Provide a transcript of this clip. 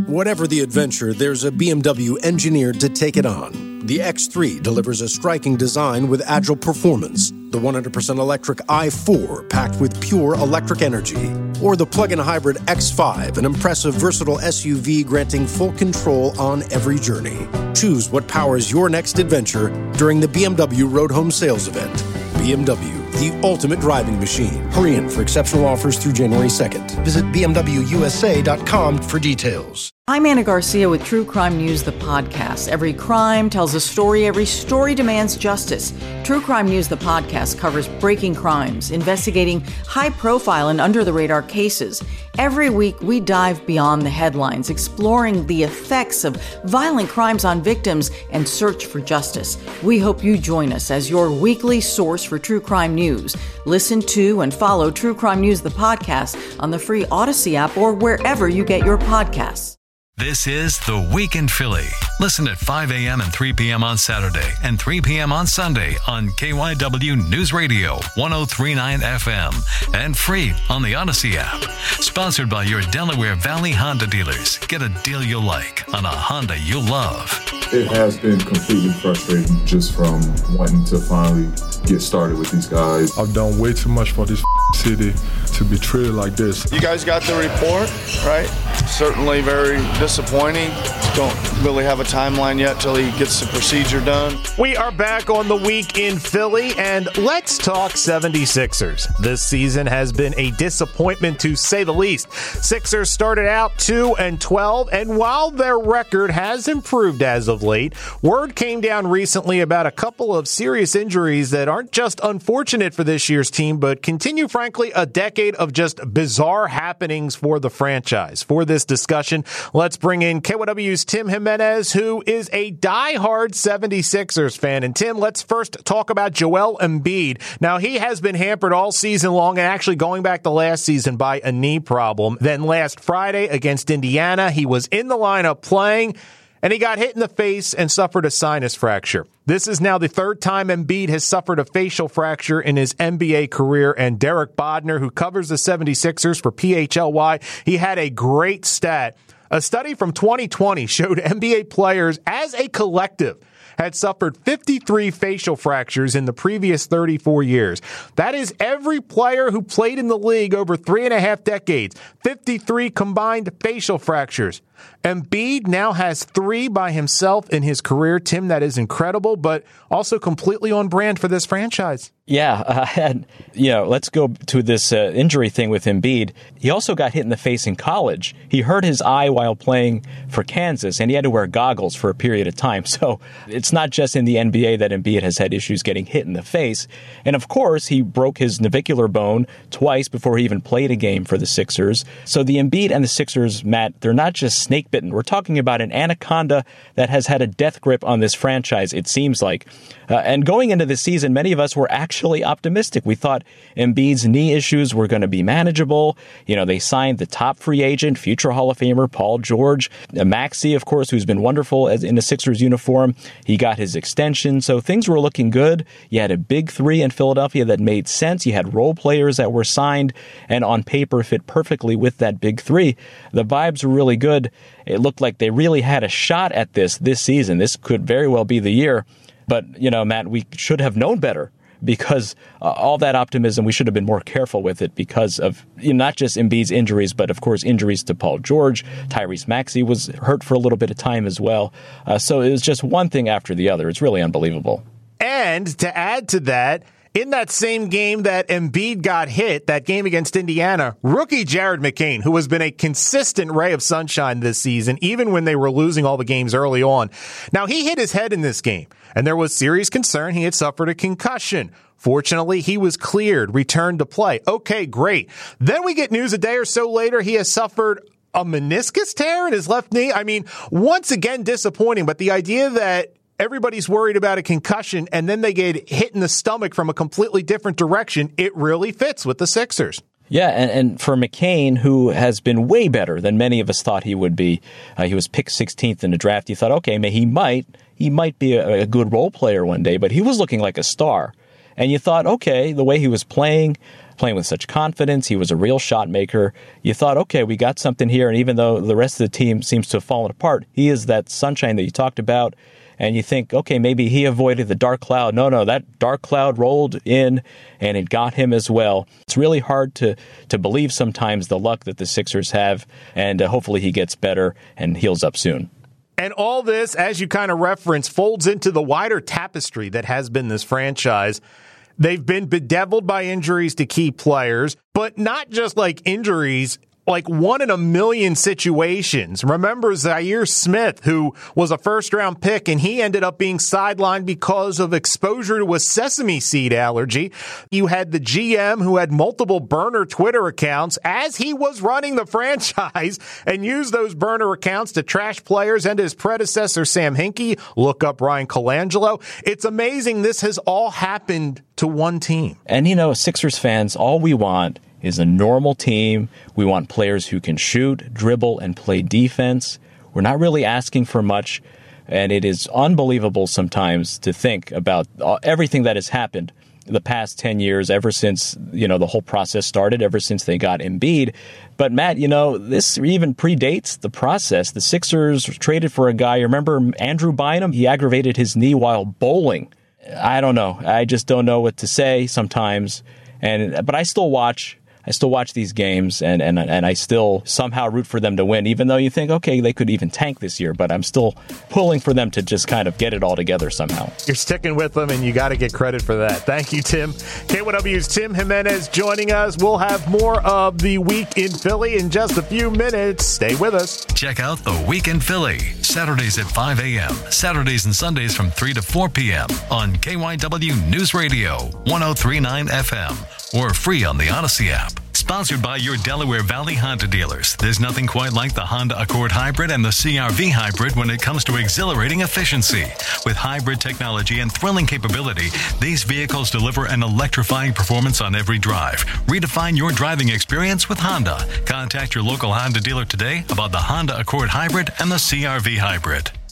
Whatever the adventure, there's a BMW engineered to take it on. The X3 delivers a striking design with agile performance. The 100% electric i4 packed with pure electric energy. Or the plug-in hybrid X5, an impressive, versatile SUV granting full control on every journey. Choose what powers your next adventure during the BMW Road Home Sales Event. BMW, the ultimate driving machine. Hurry in for exceptional offers through January 2nd. Visit BMWUSA.com for details. I'm Anna Garcia with True Crime News, the podcast. Every crime tells a story. Every story demands justice. True Crime News, the podcast, covers breaking crimes, investigating high-profile and under-the-radar cases. Every week, we dive beyond the headlines, exploring the effects of violent crimes on victims and search for justice. We hope you join us as your weekly source for true crime news. Listen to and follow True Crime News, the podcast, on the free Odyssey app or wherever you get your podcasts. This is The Week in Philly. Listen at 5 a.m. and 3 p.m. on Saturday and 3 p.m. on Sunday on KYW News Radio 103.9 FM and free on the Odyssey app. Sponsored by your Delaware Valley Honda dealers. Get a deal you'll like on a Honda you'll love. It has been completely frustrating just from wanting to finally get started with these guys. I've done way too much for this city to be treated like this. You guys got the report, right? Certainly very disappointing. Don't really have a timeline yet till he gets the procedure done. We are back on The Week in Philly, and let's talk 76ers. This season has been a disappointment to say the least. Sixers started out 2-12, and while their record has improved as of late, word came down recently about a couple of serious injuries that aren't just unfortunate for this year's team, but continue, frankly, a decade of just bizarre happenings for the franchise. For this discussion, let's bring in KYW's Tim Jimenez, who is a diehard 76ers fan. And Tim, let's first talk about Joel Embiid. Now, he has been hampered all season long, and actually going back to last season, by a knee problem. Then last Friday against Indiana, he was in the lineup playing, and he got hit in the face and suffered a sinus fracture. This is now the third time Embiid has suffered a facial fracture in his NBA career, and Derek Bodner, who covers the 76ers for PHLY, he had a great stat. A study from 2020 showed NBA players as a collective had suffered 53 facial fractures in the previous 34 years. That is every player who played in the league over 3.5 decades. 53 combined facial fractures. Embiid now has 3 by himself in his career. Tim, that is incredible, but also completely on brand for this franchise. Yeah, and let's go to this injury thing with Embiid. He also got hit in the face in college. He hurt his eye while playing for Kansas, and he had to wear goggles for a period of time. So it's not just in the NBA that Embiid has had issues getting hit in the face. And of course, he broke his navicular bone twice before he even played a game for the Sixers. So the Embiid and the Sixers, Matt, they're not just snake bitten. We're talking about an anaconda that has had a death grip on this franchise, it seems like. And going into the season, many of us were actually optimistic. We thought Embiid's knee issues were going to be manageable. They signed the top free agent, future Hall of Famer Paul George. Maxey, of course, who's been wonderful in the Sixers uniform. He got his extension, so things were looking good. You had a big three in Philadelphia that made sense. You had role players that were signed and on paper fit perfectly with that big three. The vibes were really good. It looked like they really had a shot at this season. This could very well be the year. But, Matt, we should have known better because all that optimism, we should have been more careful with it because of not just Embiid's injuries, but, of course, injuries to Paul George. Tyrese Maxey was hurt for a little bit of time as well. So it was just one thing after the other. It's really unbelievable. And to add to that, in that same game that Embiid got hit, that game against Indiana, rookie Jared McCain, who has been a consistent ray of sunshine this season, even when they were losing all the games early on. Now, he hit his head in this game, and there was serious concern he had suffered a concussion. Fortunately, he was cleared, returned to play. Okay, great. Then we get news a day or so later he has suffered a meniscus tear in his left knee. I mean, once again, disappointing, but the idea that everybody's worried about a concussion, and then they get hit in the stomach from a completely different direction. It really fits with the Sixers. Yeah, and for McCain, who has been way better than many of us thought he would be, he was picked 16th in the draft. You thought, okay, he might be a good role player one day, but he was looking like a star. And you thought, okay, the way he was playing, playing with such confidence. He was a real shot maker. You thought, okay, we got something here. And even though the rest of the team seems to have fallen apart, he is that sunshine that you talked about. And you think, okay, maybe he avoided the dark cloud. No, that dark cloud rolled in and it got him as well. It's really hard to believe sometimes the luck that the Sixers have, and hopefully he gets better and heals up soon. And all this, as you kind of reference, folds into the wider tapestry that has been this franchise. They've been bedeviled by injuries to key players, but not just like injuries, like 1 in a million situations. Remember Zaire Smith, who was a first-round pick, and he ended up being sidelined because of exposure to a sesame seed allergy. You had the GM who had multiple burner Twitter accounts as he was running the franchise and used those burner accounts to trash players and his predecessor, Sam Hinkie. Look up Ryan Colangelo. It's amazing this has all happened to one team. And, Sixers fans, all we want is a normal team. We want players who can shoot, dribble, and play defense. We're not really asking for much, and it is unbelievable sometimes to think about everything that has happened the past 10 years, ever since, the whole process started, ever since they got Embiid. But, Matt, this even predates the process. The Sixers traded for a guy, remember Andrew Bynum? He aggravated his knee while bowling. I don't know. I just don't know what to say sometimes. But I still watch these games, and I still somehow root for them to win, even though you think, okay, they could even tank this year, but I'm still pulling for them to just kind of get it all together somehow. You're sticking with them, and you got to get credit for that. Thank you, Tim. K1W's Tim Jimenez joining us. We'll have more of the Week in Philly in just a few minutes. Stay with us. Check out the Week in Philly, Saturdays at 5 a.m., Saturdays and Sundays from 3 to 4 p.m. on KYW News Radio, 103.9 FM. Or free on the Odyssey app. Sponsored by your Delaware Valley Honda dealers. There's nothing quite like the Honda Accord Hybrid and the CR-V Hybrid when it comes to exhilarating efficiency. With hybrid technology and thrilling capability, these vehicles deliver an electrifying performance on every drive. Redefine your driving experience with Honda. Contact your local Honda dealer today about the Honda Accord Hybrid and the CR-V Hybrid.